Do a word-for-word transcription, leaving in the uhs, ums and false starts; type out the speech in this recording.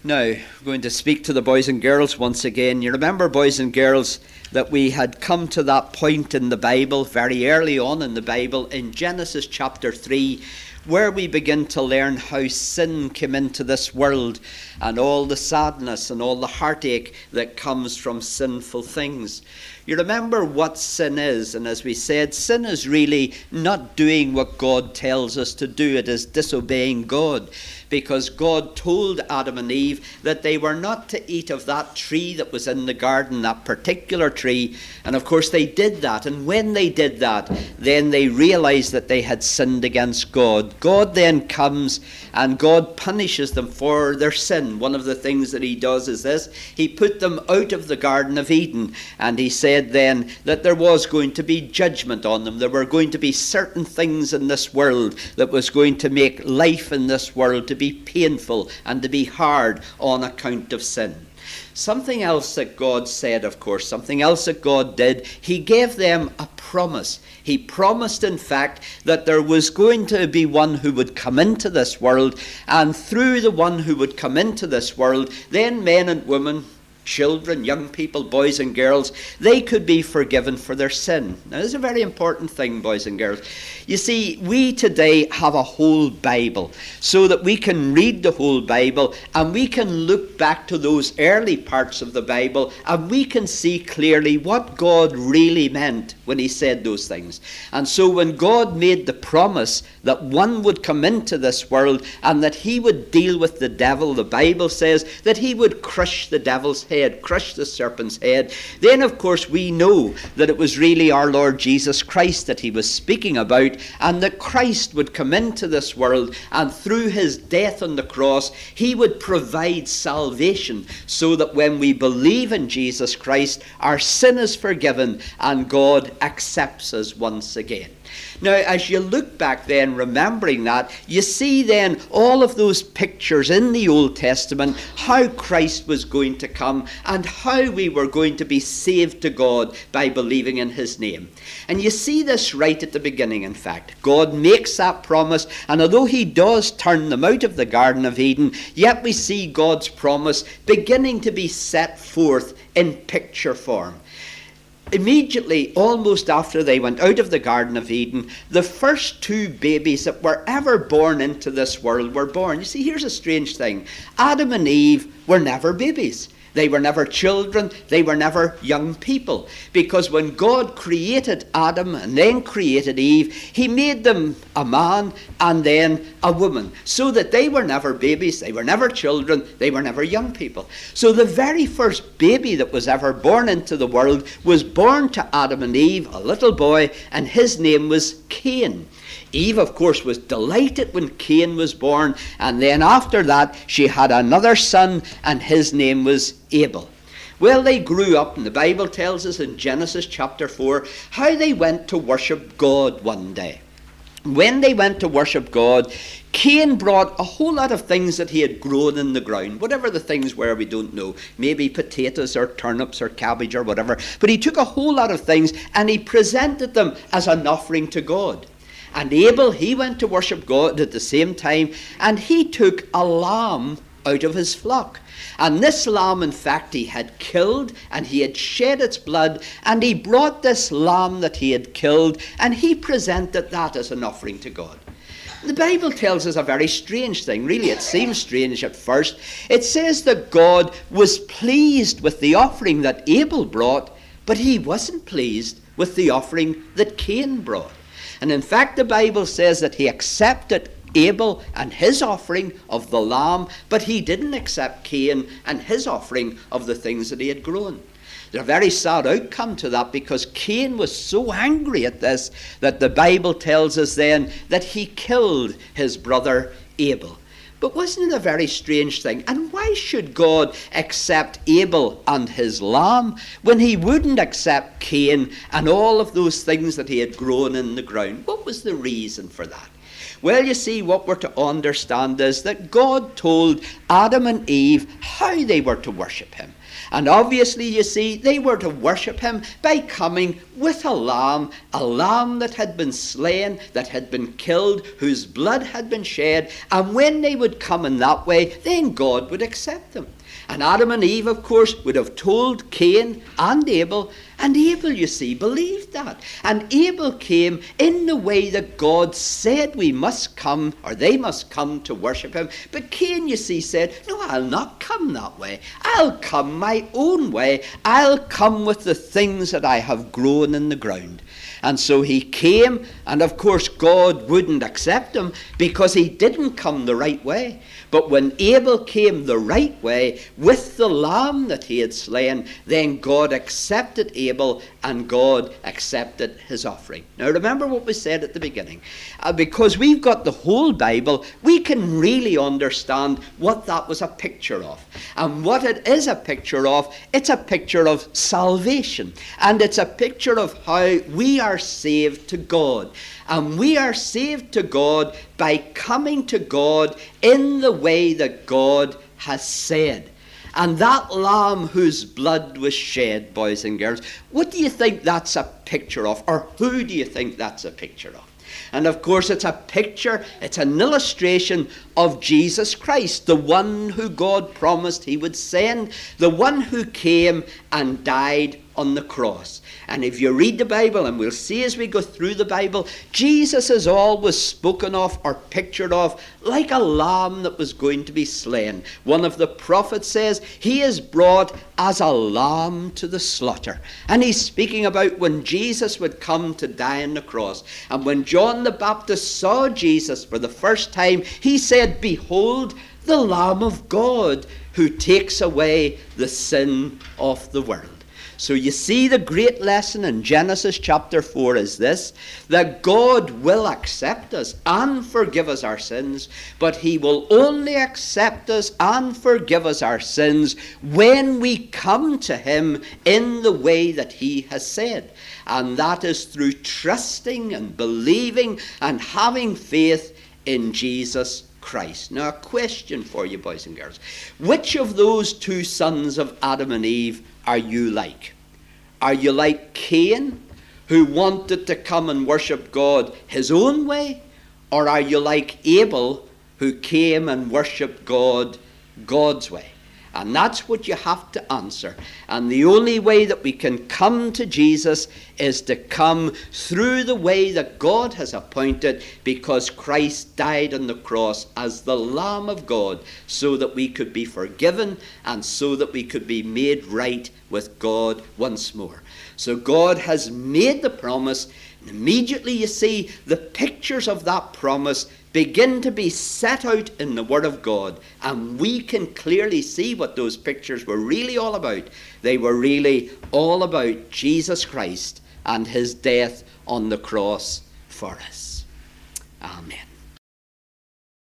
Now, we're going to speak to the boys and girls once again. You remember, boys and girls, that we had come to that point in the Bible, very early on in the Bible, in Genesis chapter three, where we begin to learn how sin came into this world and all the sadness and all the heartache that comes from sinful things. You remember what sin is, and as we said, sin is really not doing what God tells us to do. It is disobeying God, because God told Adam and Eve that they were not to eat of that tree that was in the garden, that particular tree, and of course they did that, and when they did that, then they realized that they had sinned against God. God then comes and God punishes them for their sin. One of the things that he does is this: he put them out of the Garden of Eden, and he said then that there was going to be judgment on them. There were going to be certain things in this world that was going to make life in this world to be painful and to be hard on account of sin. Something else that God said, of course, something else that God did, he gave them a promise. He promised, in fact, that there was going to be one who would come into this world, and through the one who would come into this world, then men and women, children, young people, boys and girls, they could be forgiven for their sin. Now, this is a very important thing, boys and girls. You see, we today have a whole Bible, so that we can read the whole Bible, and we can look back to those early parts of the Bible, and we can see clearly what God really meant when he said those things. And so when God made the promise that one would come into this world and that he would deal with the devil, the Bible says that he would crush the devil's head, crush the serpent's head, then of course we know that it was really our Lord Jesus Christ that he was speaking about, and that Christ would come into this world, and through his death on the cross he would provide salvation, so that when we believe in Jesus Christ, our sin is forgiven and God accepts us once again. Now, as you look back then, remembering that, you see then all of those pictures in the Old Testament, how Christ was going to come and how we were going to be saved to God by believing in his name. And you see this right at the beginning, in fact. God makes that promise, and although he does turn them out of the Garden of Eden, yet we see God's promise beginning to be set forth in picture form. Immediately, almost after they went out of the Garden of Eden, the first two babies that were ever born into this world were born. You see, here's a strange thing. Adam and Eve were never babies. They were never children. They were never young people. Because when God created Adam and then created Eve, he made them a man and then a woman. So that they were never babies. They were never children. They were never young people. So the very first baby that was ever born into the world was born to Adam and Eve, a little boy, and his name was Cain. Eve, of course, was delighted when Cain was born, and then after that she had another son, and his name was Abel. Well, they grew up, and the Bible tells us in Genesis chapter four how they went to worship God one day. When they went to worship God, Cain brought a whole lot of things that he had grown in the ground. Whatever the things were, we don't know. Maybe potatoes or turnips or cabbage or whatever. But he took a whole lot of things and he presented them as an offering to God. And Abel, he went to worship God at the same time, and he took a lamb out of his flock. And this lamb, in fact, he had killed, and he had shed its blood, and he brought this lamb that he had killed, and he presented that as an offering to God. The Bible tells us a very strange thing. Really, it seems strange at first. It says that God was pleased with the offering that Abel brought, but he wasn't pleased with the offering that Cain brought. And in fact, the Bible says that he accepted Abel and his offering of the lamb, but he didn't accept Cain and his offering of the things that he had grown. There's a very sad outcome to that, because Cain was so angry at this that the Bible tells us then that he killed his brother Abel. But wasn't it a very strange thing? And why should God accept Abel and his lamb when he wouldn't accept Cain and all of those things that he had grown in the ground? What was the reason for that? Well, you see, what we're to understand is that God told Adam and Eve how they were to worship him. And obviously, you see, they were to worship him by coming with a lamb, a lamb that had been slain, that had been killed, whose blood had been shed. And when they would come in that way, then God would accept them. And Adam and Eve, of course, would have told Cain and Abel, and Abel, you see, believed that. And Abel came in the way that God said we must come, or they must come to worship him. But Cain, you see, said, no, I'll not come that way. I'll come my own way. I'll come with the things that I have grown in the ground. And so he came, and of course God wouldn't accept him because he didn't come the right way. But when Abel came the right way with the lamb that he had slain, then God accepted Abel and God accepted his offering. Now remember what we said at the beginning. Uh, because we've got the whole Bible, we can really understand what that was a picture of. And what it is a picture of, it's a picture of salvation. And it's a picture of how we are saved to God. And we are saved to God by coming to God in the way that God has said. And that lamb whose blood was shed, boys and girls, what do you think that's a picture of? Or who do you think that's a picture of? And of course it's a picture, it's an illustration of Jesus Christ, the one who God promised he would send, the one who came and died on the cross. And if you read the Bible, and we'll see as we go through the Bible, Jesus is always spoken of or pictured of like a lamb that was going to be slain. One of the prophets says he is brought as a lamb to the slaughter. And he's speaking about when Jesus would come to die on the cross. And when John the Baptist saw Jesus for the first time, he said, behold, the Lamb of God who takes away the sin of the world. So you see, the great lesson in Genesis chapter four is this, that God will accept us and forgive us our sins, but he will only accept us and forgive us our sins when we come to him in the way that he has said. And that is through trusting and believing and having faith in Jesus Christ. Now, a question for you, boys and girls. Which of those two sons of Adam and Eve are you like? Are you like Cain, who wanted to come and worship God his own way? Or are you like Abel, who came and worshipped God God's way? And that's what you have to answer. And the only way that we can come to Jesus is to come through the way that God has appointed, because Christ died on the cross as the Lamb of God, so that we could be forgiven and so that we could be made right with God once more. So God has made the promise, and immediately you see the pictures of that promise begin to be set out in the Word of God, and we can clearly see what those pictures were really all about. They were really all about Jesus Christ and his death on the cross for us. Amen.